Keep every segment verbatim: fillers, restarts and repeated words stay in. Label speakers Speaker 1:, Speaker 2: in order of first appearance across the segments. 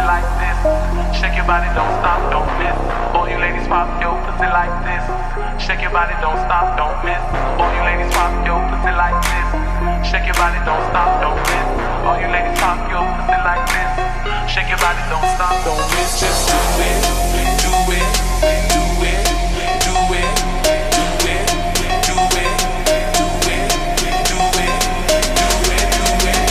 Speaker 1: pussy like this. Shake your body, don't stop, don't miss. All you ladies pop your pussy like this. Shake your body, don't stop, don't miss. All you ladies pop your pussy like this. Shake your body, don't stop, don't miss. All you ladies pop your pussy like this. Shake your body, don't stop, don't miss. Just do it, do it, do it, do it, do it, do it, do it, do it, do it, do it,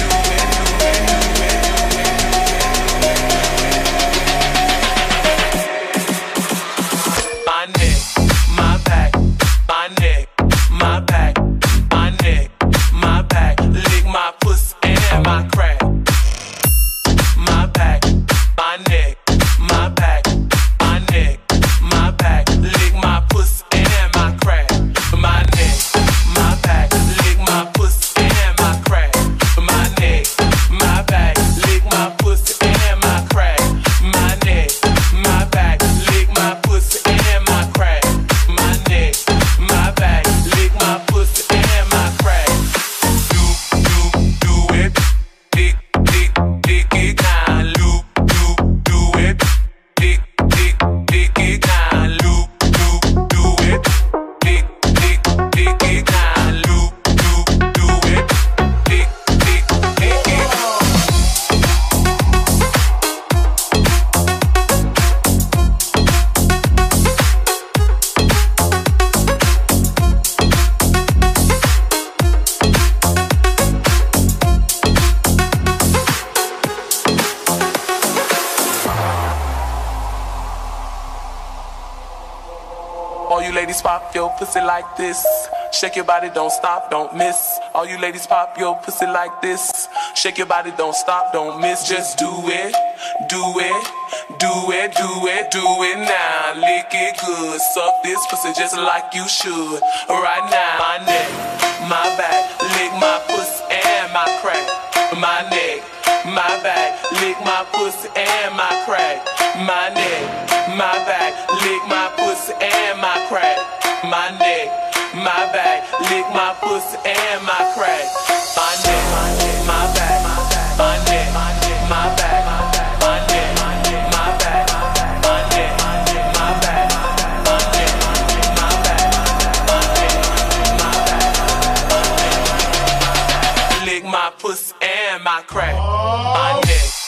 Speaker 1: my neck, my back, my neck, my back, my neck, my back, lick my pussy and my crack. My back, my neck, my back, my neck, my back, lick my pussy and my crack. My neck, my back, lick my pussy and my crack. My neck, my back, lick my pussy and my crack. My neck, my back, lick my pussy and my crack. My neck, my back, lick my pussy and my crack. Do, do, do it, dick, dick, dick it down, loop, loop, do it, dick, dick, dick it down, loop, loop, do it, dick, dick, dick it down, loop, loop, do it, dick, dick, dick it down. All you ladies pop your pussy like this. Shake your body, don't stop, don't miss. All you ladies pop your pussy like this. Shake your body, don't stop, don't miss. Just do it, do it, do it, do it, do it now. Lick it good, suck this pussy just like you should. Right now, my neck, my back, lick my pussy and my crack. My neck, my back, lick my pussy and my crack. My neck, my back, lick my pussy and my crack. My neck, my back, lick my pussy and my crack. My neck, my back, my neck, my back, my neck, my back, my neck, my back, my neck, my back, my neck, my back, my neck, lick my pussy and my crack. My neck.